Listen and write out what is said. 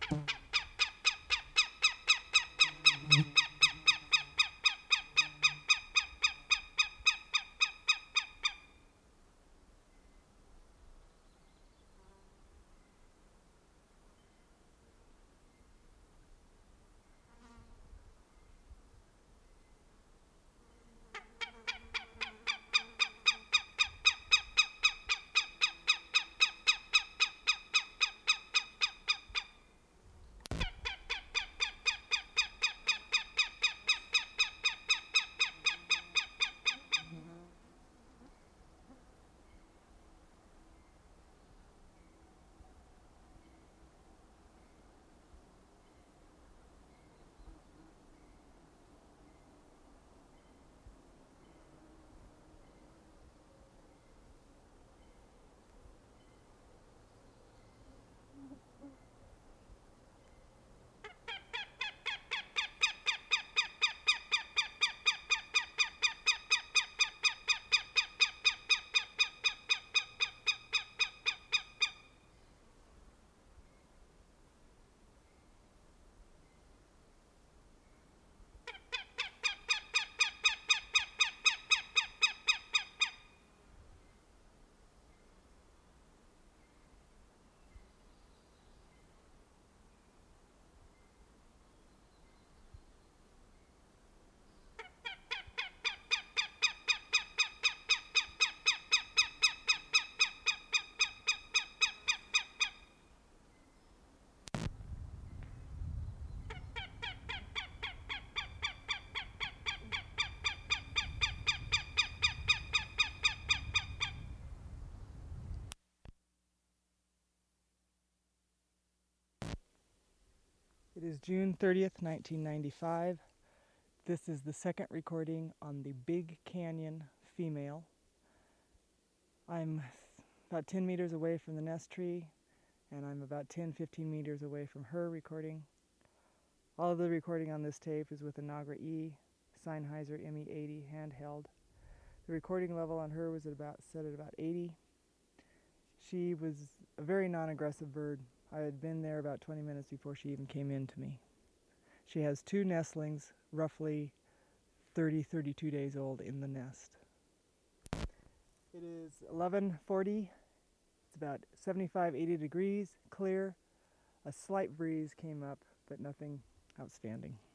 It is June 30th, 1995. This is the second recording on the Big Canyon female. I'm about 10 meters away from the nest tree, and I'm about 10-15 meters away from her recording. All of the recording on this tape is with a Nagra E Sennheiser ME80 handheld. The recording level on her was set at about 80. She was a very non-aggressive bird. I had been there about 20 minutes before she even came in to me. She has 2 nestlings, roughly 30-32 days old, in the nest. It is 11:40. It's about 75-80 degrees, clear. A slight breeze came up, but nothing outstanding.